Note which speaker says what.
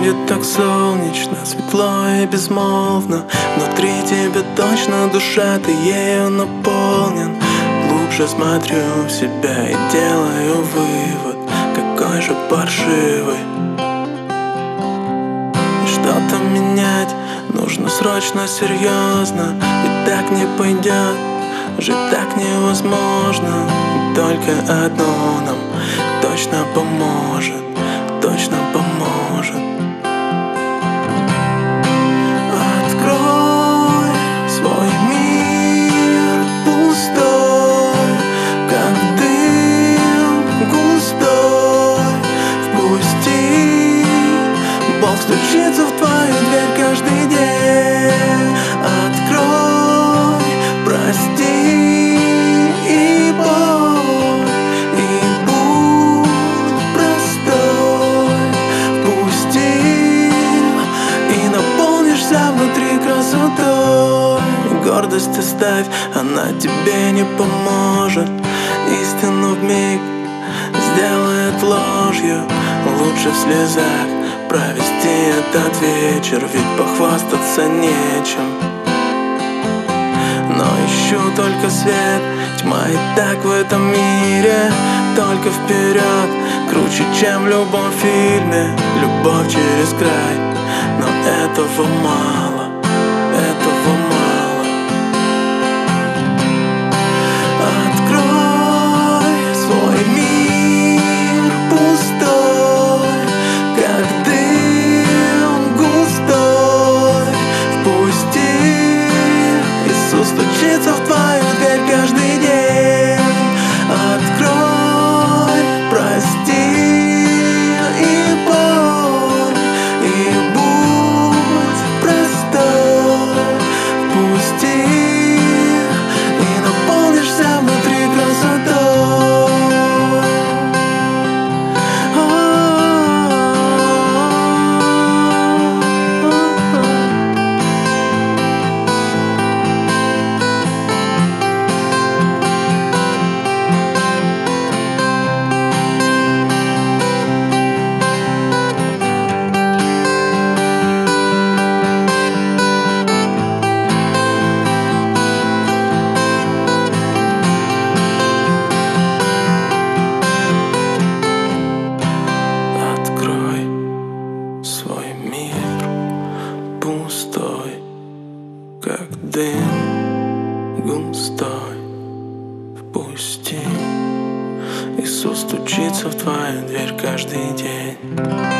Speaker 1: будет так солнечно, светло и безмолвно. Внутри тебя точно душа, ты ею наполнен. Глубже смотрю в себя и делаю вывод, какой же паршивый. И что-то менять нужно срочно, серьезно. И так не пойдет, жить так невозможно. И только одно нам точно поможет, точно поможет. Открой свой мир пустой, как дым густой. Впусти, Бог стучится в твою дверь каждый день. Открой, прости и боль, и будь простой. Впусти, и наполнишься внутри красотой. Гордость оставь, она тебе не поможет. Истину вмиг сделает ложью. Лучше в слезах провести этот вечер, ведь похвастаться нечем. Но ищу только свет, тьма и так в этом мире. Только вперед, круче, чем в любом фильме. Любовь через край, но этого мало, этого мало. Открой свой мир пустой, как дым густой. Впусти, Иисус стучится в твою дверь каждый день. Открой, прости и боль, и будь простой. Впусти, и наполнишься внутри красотой. Открой свой мир пустой, как дым густой. Впусти, Иисус стучится в твою дверь каждый день.